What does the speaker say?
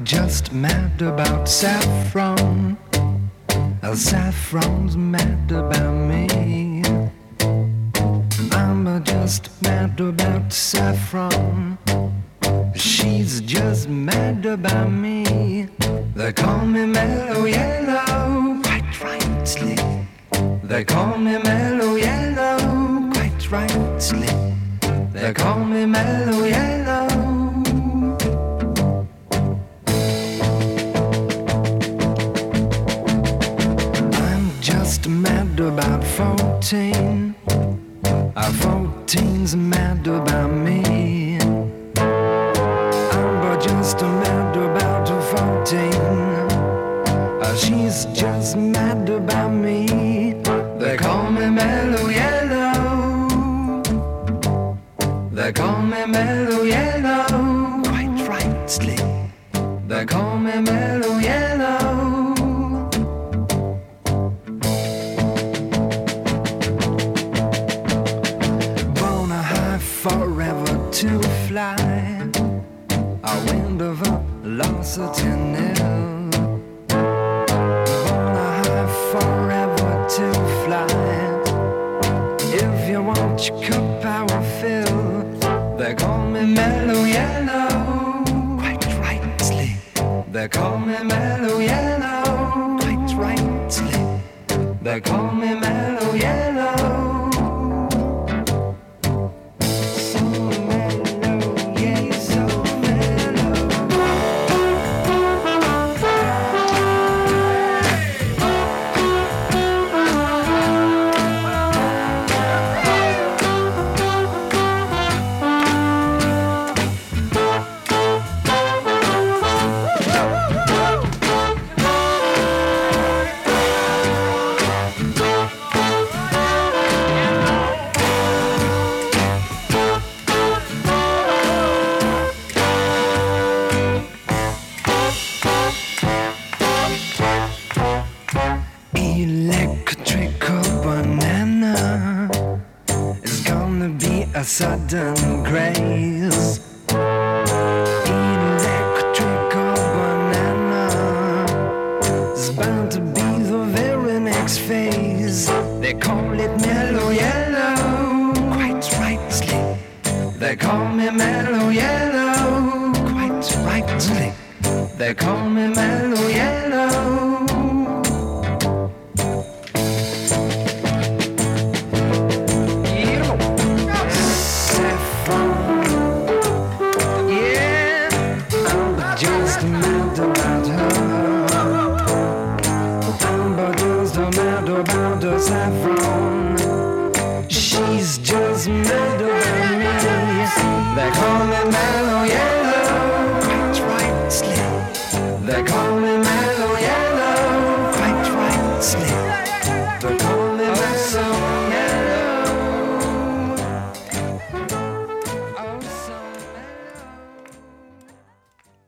just mad about saffron. Saffron's mad about me. I'm just mad about saffron. She's just mad about me. They call me Mellow Yellow, quite rightly. They call me Mellow Yellow, quite rightly. They call me Mellow Yellow. I'm just mad about 14. 14's mad about me. I'm just mad about 14. She's just mad about me. They call me Mellow Yellow. They call me Mellow Yellow, quite rightly. They call me Mellow Yellow. Born high forever to fly. I wind of a velocity nil. Born high forever to fly. If you want your cup, I will fill. They call me Mellow Yellow, quite rightly. They call me Mellow Yellow, quite rightly. They call me Mellow Yellow. So mellow, yeah, so mellow. Electrical banana is gonna be a sudden craze. Electrical banana is bound to be the very next phase. They call it Mellow Yellow, quite rightly. They call me Mellow Yellow, quite rightly. They call me Mellow Yellow. Just mad about her. I'm just mad about the saffron.